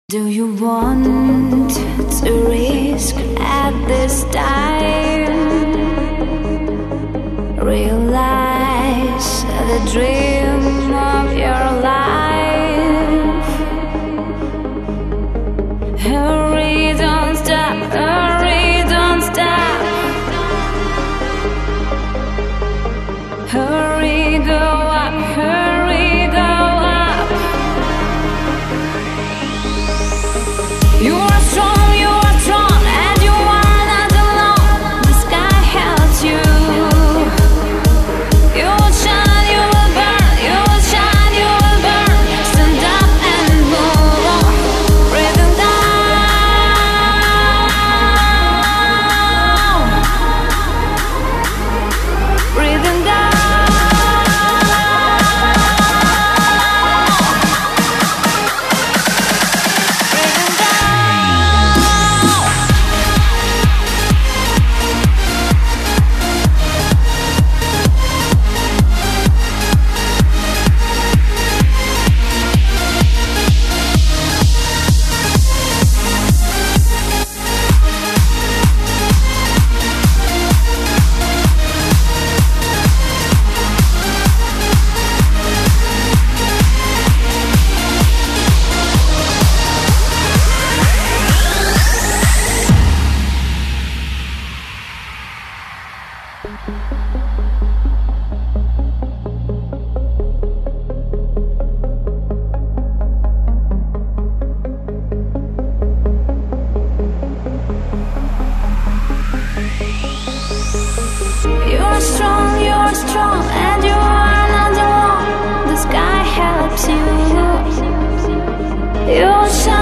Do you want to risk at this time? Realize the dream of your life. Hurry, don't stop, hurry, don't stop. Hurry, go up, hurry, go up. You are strong, and you are not alone. The sky helps you. You will shine, you will burn, you will shine, you will burn. Stand up and move on. Breathing down. Breathing down. You're strong, and you are not alone. The sky helps you. You shine.